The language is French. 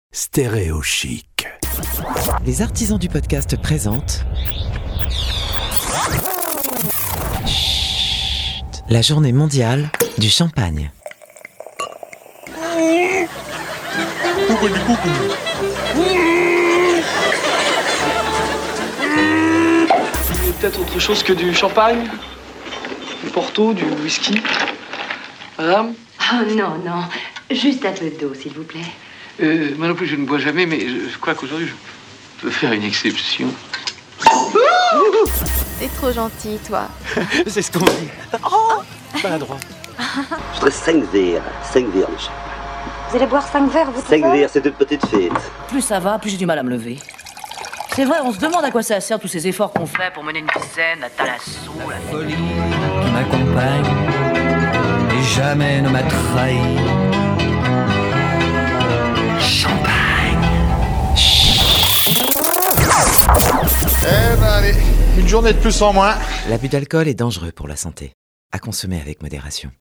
Stéréo Chic. Les artisans du podcast présentent Chut, la journée mondiale du champagne. Il y a peut-être autre chose que du champagne, du porto, du whisky. Madame ? Oh non, non. Juste un peu d'eau, s'il vous plaît. Moi non plus, je ne bois jamais, mais je crois qu'aujourd'hui, je peux faire une exception. T'es trop gentil, toi. C'est ce qu'on dit. Oh, maladroit. Je voudrais 5 verres, monsieur. Vous allez boire 5 verres, vous 5 verres, c'est une petite fête. Plus ça va, plus j'ai du mal à me lever. C'est vrai, on se demande à quoi ça sert tous ces efforts qu'on fait pour mener une scène, la thalasso, la folie qui m'accompagne et jamais ne m'a trahi. Eh ben allez, une journée de plus en moins. L'abus d'alcool est dangereux pour la santé. À consommer avec modération.